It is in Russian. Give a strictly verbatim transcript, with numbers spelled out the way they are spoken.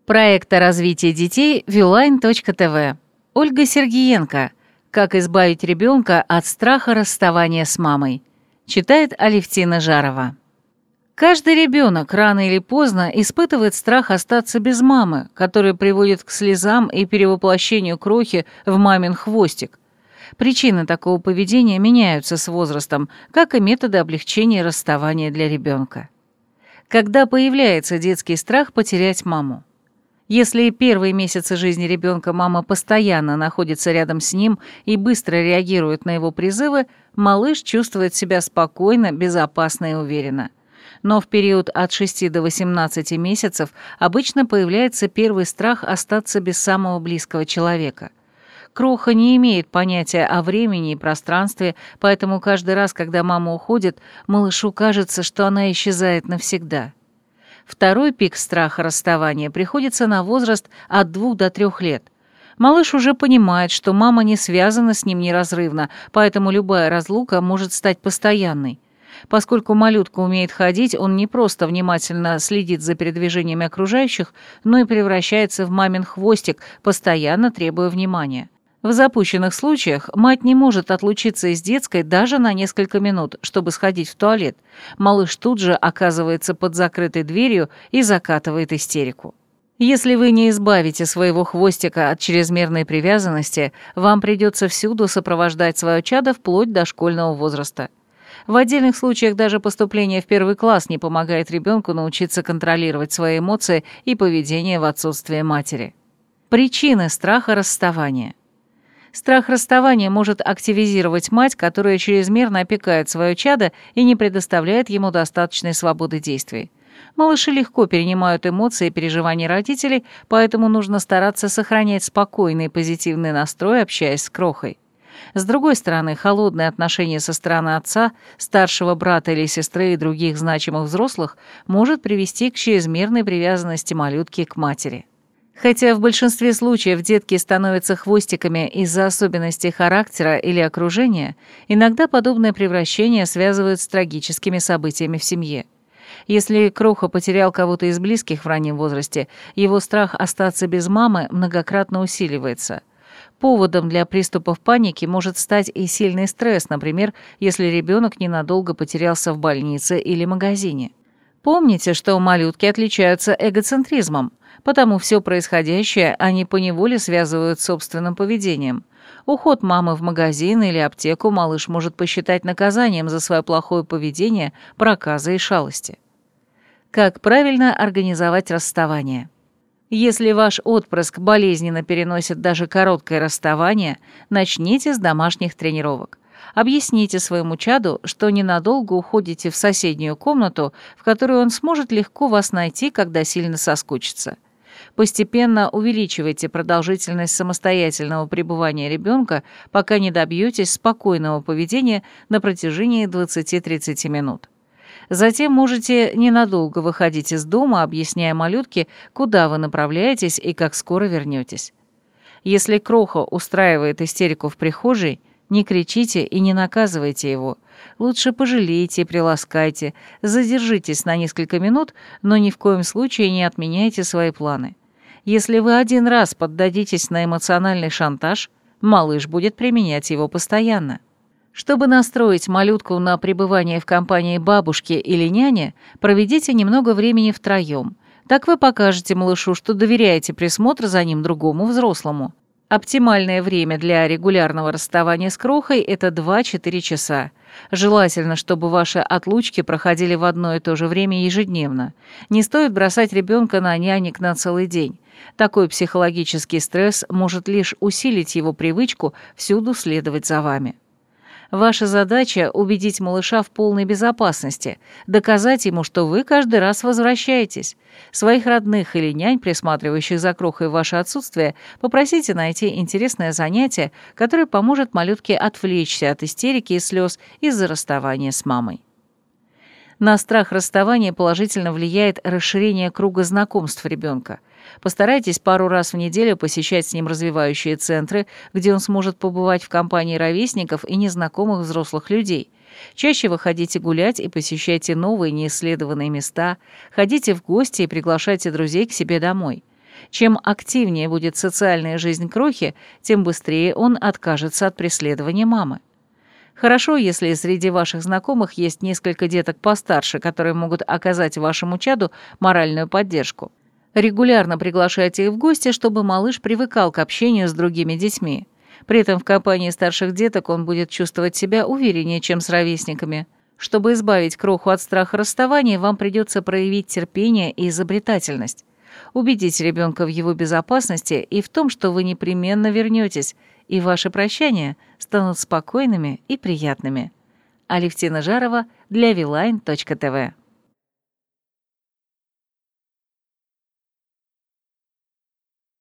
Проект о развитии детей вилайн точка тэ вэ. Ольга Сергиенко. Как избавить ребенка от страха расставания с мамой. Читает Алевтина Жарова. Каждый ребенок рано или поздно испытывает страх остаться без мамы, который приводит к слезам и перевоплощению крохи в мамин хвостик. Причины такого поведения меняются с возрастом, как и методы облегчения расставания для ребенка. Когда появляется детский страх потерять маму? Если первые месяцы жизни ребенка мама постоянно находится рядом с ним и быстро реагирует на его призывы, малыш чувствует себя спокойно, безопасно и уверенно. Но в период от шести до восемнадцати месяцев обычно появляется первый страх остаться без самого близкого человека. Кроха не имеет понятия о времени и пространстве, поэтому каждый раз, когда мама уходит, малышу кажется, что она исчезает навсегда. Второй пик страха расставания приходится на возраст от двух до трёх лет. Малыш уже понимает, что мама не связана с ним неразрывно, поэтому любая разлука может стать постоянной. Поскольку малютка умеет ходить, он не просто внимательно следит за передвижениями окружающих, но и превращается в мамин хвостик, постоянно требуя внимания. В запущенных случаях мать не может отлучиться из детской даже на несколько минут, чтобы сходить в туалет. Малыш тут же оказывается под закрытой дверью и закатывает истерику. Если вы не избавите своего хвостика от чрезмерной привязанности, вам придется всюду сопровождать свое чадо вплоть до школьного возраста. В отдельных случаях даже поступление в первый класс не помогает ребенку научиться контролировать свои эмоции и поведение в отсутствие матери. Причины страха расставания. Страх расставания может активизировать мать, которая чрезмерно опекает свое чадо и не предоставляет ему достаточной свободы действий. Малыши легко перенимают эмоции и переживания родителей, поэтому нужно стараться сохранять спокойный и позитивный настрой, общаясь с крохой. С другой стороны, холодное отношение со стороны отца, старшего брата или сестры и других значимых взрослых может привести к чрезмерной привязанности малютки к матери. Хотя в большинстве случаев детки становятся хвостиками из-за особенностей характера или окружения, иногда подобное превращение связывают с трагическими событиями в семье. Если кроха потерял кого-то из близких в раннем возрасте, его страх остаться без мамы многократно усиливается. Поводом для приступов паники может стать и сильный стресс, например, если ребенок ненадолго потерялся в больнице или магазине. Помните, что малютки отличаются эгоцентризмом, потому все происходящее они поневоле связывают с собственным поведением. Уход мамы в магазин или аптеку малыш может посчитать наказанием за свое плохое поведение, проказы и шалости. Как правильно организовать расставание? Если ваш отпрыск болезненно переносит даже короткое расставание, начните с домашних тренировок. Объясните своему чаду, что ненадолго уходите в соседнюю комнату, в которой он сможет легко вас найти, когда сильно соскучится. Постепенно увеличивайте продолжительность самостоятельного пребывания ребенка, пока не добьетесь спокойного поведения на протяжении двадцати-тридцати минут. Затем можете ненадолго выходить из дома, объясняя малютке, куда вы направляетесь и как скоро вернетесь. Если кроха устраивает истерику в прихожей, не кричите и не наказывайте его. Лучше пожалейте и приласкайте, задержитесь на несколько минут, но ни в коем случае не отменяйте свои планы. Если вы один раз поддадитесь на эмоциональный шантаж, малыш будет применять его постоянно. Чтобы настроить малютку на пребывание в компании бабушки или няни, проведите немного времени втроем. Так вы покажете малышу, что доверяете присмотр за ним другому взрослому. Оптимальное время для регулярного расставания с крохой – это два-четыре часа. Желательно, чтобы ваши отлучки проходили в одно и то же время ежедневно. Не стоит бросать ребенка на нянек на целый день. Такой психологический стресс может лишь усилить его привычку всюду следовать за вами. Ваша задача – убедить малыша в полной безопасности, доказать ему, что вы каждый раз возвращаетесь. Своих родных или нянь, присматривающих за крохой в ваше отсутствие, попросите найти интересное занятие, которое поможет малютке отвлечься от истерики и слез из-за расставания с мамой. На страх расставания положительно влияет расширение круга знакомств ребенка. Постарайтесь пару раз в неделю посещать с ним развивающие центры, где он сможет побывать в компании ровесников и незнакомых взрослых людей. Чаще выходите гулять и посещайте новые неисследованные места, ходите в гости и приглашайте друзей к себе домой. Чем активнее будет социальная жизнь крохи, тем быстрее он откажется от преследования мамы. Хорошо, если среди ваших знакомых есть несколько деток постарше, которые могут оказать вашему чаду моральную поддержку. Регулярно приглашайте их в гости, чтобы малыш привыкал к общению с другими детьми. При этом в компании старших деток он будет чувствовать себя увереннее, чем с ровесниками. Чтобы избавить кроху от страха расставания, вам придется проявить терпение и изобретательность. Убедите ребенка в его безопасности и в том, что вы непременно вернетесь, и ваши прощания станут спокойными и приятными. Алевтина Жарова для Вилайн точка тэ вэ